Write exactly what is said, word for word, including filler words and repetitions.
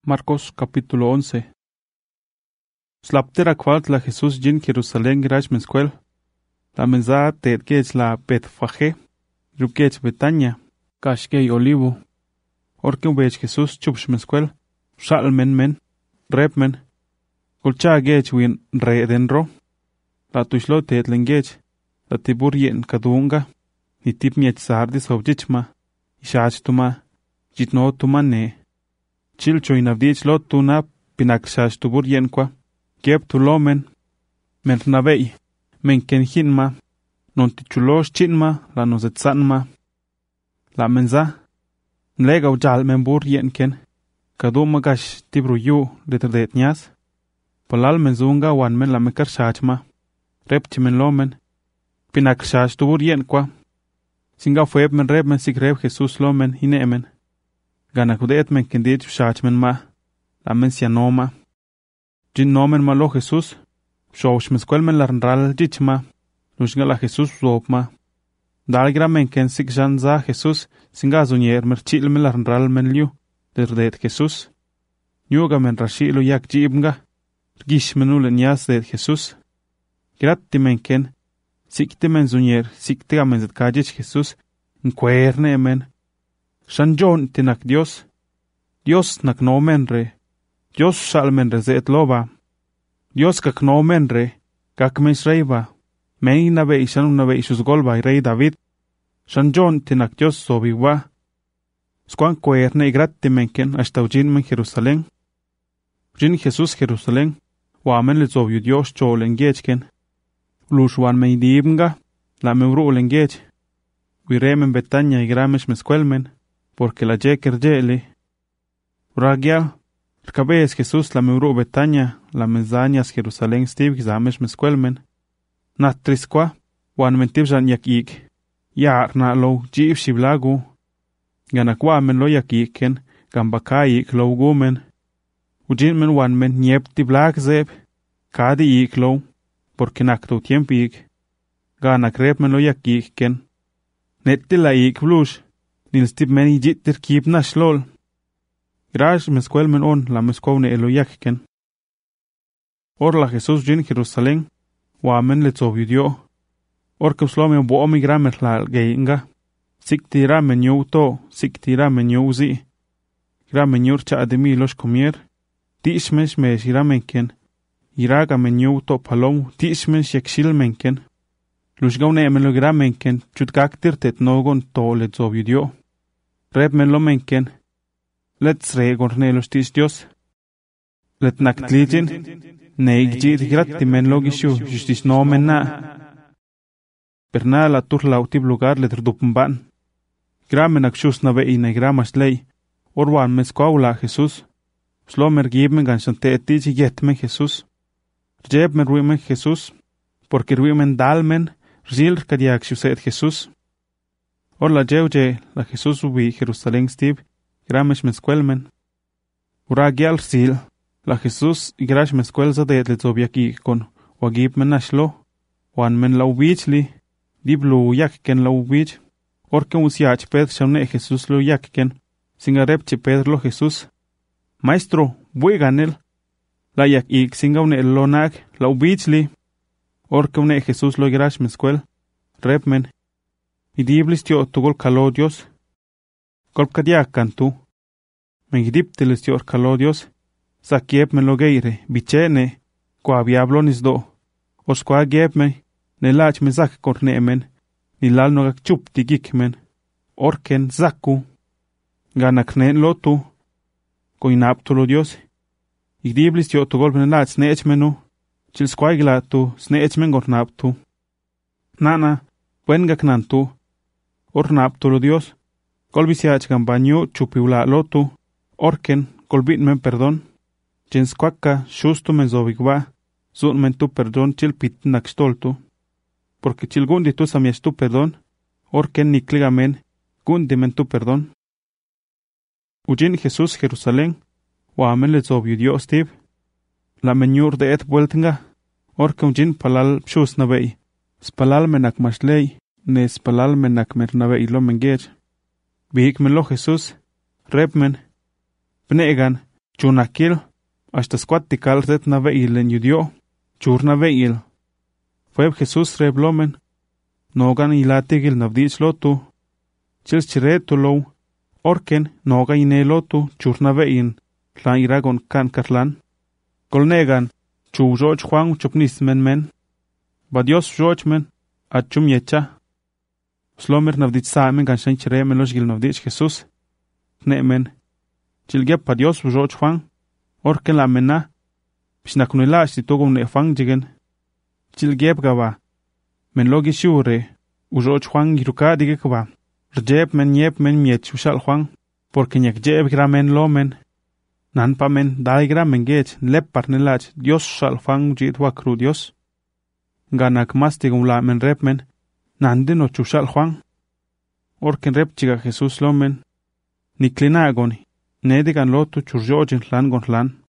Marcos capítulo once. Slaptera cualtla Jesús jin Jerusalén grash mescuel. La menza ted kech la Betfagé, rukech Betania, kashkei olivo. Orke ubech Jesús chupsh mescuel, shal men men, rep men. Kulcha gech win re denro. La tushlo ted lengech, la tibur yen kadunga, ni tip miech sardis hobjichma, ishach tuma, jitno tuma ne. Chilcho inavdich lot tuna pinakshash tubur yenkwa, kep tu lomen, men navei, men ken hinma, non tichulosh chinma, la nozetzanma, la menza, mlega ujal men bur yenken, kaduma gash tibru yu letredet nyas, palal menzunga wan men la mekar shachma, repchi men lomen, pinakshash tubur yenkwa, singa fueb men rep men sigreb Jesus lomen hinemen. Gana kudet men kendich shachmen ma, la men sianoma. Jin nomen ma lo Jesus, shosh meskwel men larnral jichma, lushga la Jesus zopma. Dalgra men ken sik janza Jesus, singa zunyer merchil men larnral men liu, derdet Jesus. Nyuga men rashilo yak jibnga, gish menul nyas det Jesus. Gratti men ken, sikte men zunyer, sikte men zet kajich Jesus, nkuerne men. Shanjon tinak Dios, Dios nak no menre, Dios shal menre zet loba, Dios kak no menre, kak mes reiba, mei na vei shan una vei shus golba rey David, Shanjon tinak Dios sobiwa, squan cuerne igratti menken hasta ujin men Jerusalén, ujin Jesus Jerusalén, wamen le zobiu Dios cholen gechken, lushwan men dibnga, la meuru lengech, wiremen Betania y gramesh mescuelmen, porque la jeker jeli. Ragia, rcabez Jesús la meuru Betania, la menzañas Jerusalén stiv gizamesh mescuelmen. Natrisqua, wan mentib jan yak ik, yar na lo jiv shiblagu, ganakwa men lo yak iken, gambaka ik lo gumen. Ujin men wan men niep ti blag zeb, kadi ik lo, porque nakto tiemp ik, ganak rep men lo yak iken. Netti la ik blush, nil stib meni jitter kip na shlol. Grash mescuel men on la mescuone elo yakken. Or la Jesús jin Jerusalén, wa men le zovidio. Or que slome bo omi gramer la geinga. Sik tira men yu to, sik tira men yu zi. Gra men yur cha ademi los comier. Tishmesh me shira menken. Iraga men yu to palom, tishmesh yakshil menken. Lushgaune men lo gra menken, chutkak tirtet nogon to le zovidio. Rep men lo menken. Let's re gornelos tis Dios. Let naktlijin. Neig jit gratti men logishu, justis no men na. Perna la tur lautib lugar let rdupmban. Gramen akshus na vei na gramas lei. Orwan mesquaula Jesus. Slomer gibmen ganshante etiji yetmen Jesus. Rjeb men ruimen Jesus. Porque ruimen dalmen. Rzil kadiak shuset Jesus. Or la jeuje la Jesus ubi Jerusalén stiv, gramesh mescuelmen. Uragial rzil, la Jesus igrash mescuel zadet le zobiaki con, wagib men nashlo, wan men la ubichli, diblu yakken la ubich, orken usiach ped shaune Jesus lo yakken, singarep chiped lo Jesus. Maestro, bui ganel, la yak ik singaune lo nag, la ubichli, orken une Jesus lo igrash mescuel, rep men. Idiblis tio tugol kalodios, kolpkadiak kantu, mengidiptilis tio kalodios, sakiep men logeire, bichene, qua viablonis do, os qua giep me, ne lach me zak kornemen, ni lal nogak chup tigikmen, orken zaku, ganaknen lotu, koinaptulo dios, idiblis tio tugol men lach snechmenu, chil squaigilatu, snechmen gornaptu, nana, buengak nantu, ornaptulo Dios, colbisiach gambaño chupiula lotu, orken, colbit men perdón, jens quacca, shustu men zobigwa, zun men tu perdón chil pit nakstoltu, porque chil gundi tu samias tu perdón, orken nikligamen, gundi men tu perdón. Ujin Jesús Jerusalén, wamen le zobio Dios tib, la menyur de et vueltenga, orken ujin palal pshus navei, spalal menak mashlei, nes palal menak mernave ilo mengech. Bihik men lo Jesus, rep men, pnegan, chunakil, hasta squattikal ret na veil en yudio, chur na veil. Fue Jesús reblomen, nogan ilatigil navdich lotu, chils chiretu low, orken noga ine lotu chur na vein, la iragon kan karlan. Kolnegan, chu George Juan chupnis men men, ba Dios George men, at chum yecha. Slomer navdich saamen gan shan chiremen los gil navdich Jesús, nemen, chilgep pa Dios George Juan, orken la mena, pisnakunila stitugum ne fang jigen, chilgep gaba, men logi shure, u George Juan giruka dige gaba, rjep men yep men miet ushal Juan, porque nyek jeb gramen lomen, nan pa men dai gramen gech lep parnelach Dios shal Juan jit wakru Dios. Ganak mastigum la men rep men, nan dino chushal Juan, orken rep chiga Jesús lomen, niklina agoni, nedigan lotu churjojin lan gon lan.